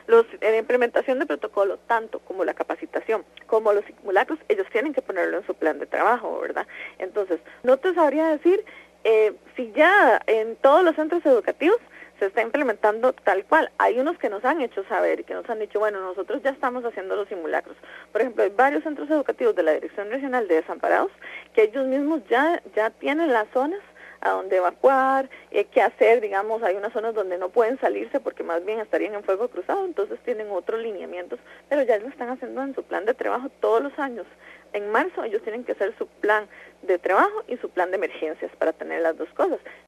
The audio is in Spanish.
La implementación de protocolo, tanto como la capacitación, como los simulacros, ellos tienen que ponerlo en su plan de trabajo, ¿verdad? Entonces, no te sabría decir si ya en todos los centros educativos se está implementando tal cual. Hay unos que nos han hecho saber y que nos han dicho, bueno, nosotros ya estamos haciendo los simulacros. Por ejemplo, hay varios centros educativos de la Dirección Regional de Desamparados que ellos mismos ya tienen las zonas a donde evacuar, qué hacer, digamos, hay unas zonas donde no pueden salirse porque más bien estarían en fuego cruzado, entonces tienen otros lineamientos, pero ya lo están haciendo en su plan de trabajo todos los años. En marzo ellos tienen que hacer su plan de trabajo y su plan de emergencias para tener las dos cosas.